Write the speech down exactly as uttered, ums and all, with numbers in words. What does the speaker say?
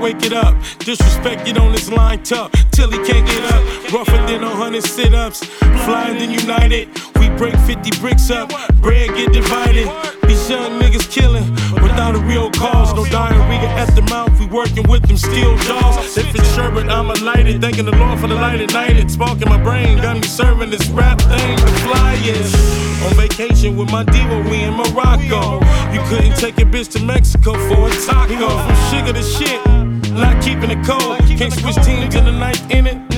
wake it up. Disrespect it on this line tough till he can't get up. Rougher than a hundred sit-ups, flyer than United. We break fifty bricks up, bread get divided. These young niggas killing without a real cause. No diarrhea at the mouth, we working with them steel jaws. If it's sherbet, I'ma light it. Thanking the Lord for the light at night. It's sparking my brain, got me serving this rap thing the flyest. On vacation with my Devo, we in Morocco. You couldn't take a bitch to Mexico for a taco. From sugar to shit, not keeping it cold. Can't switch teams in the ninth inning.